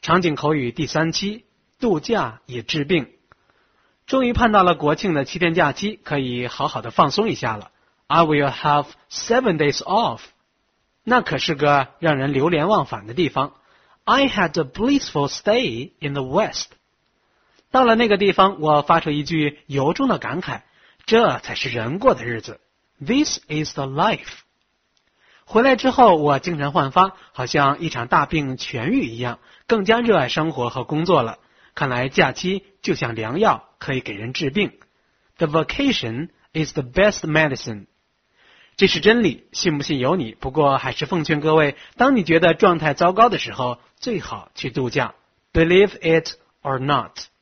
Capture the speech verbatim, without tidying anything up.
场景口语第三期，度假也治病。终于盼到了国庆的七天假期，可以好好的放松一下了。I will have seven days off。那可是个让人流连忘返的地方。I had a blissful stay in the West。到了那个地方，我发出一句由衷的感慨：这才是人过的日子。This is the life。回来之后，我精神焕发，好像一场大病痊愈一样，更加热爱生活和工作了。看来假期就像良药，可以给人治病。The vacation is the best medicine。这是真理，信不信由你。不过还是奉劝各位，当你觉得状态糟糕的时候，最好去度假。Believe it or not。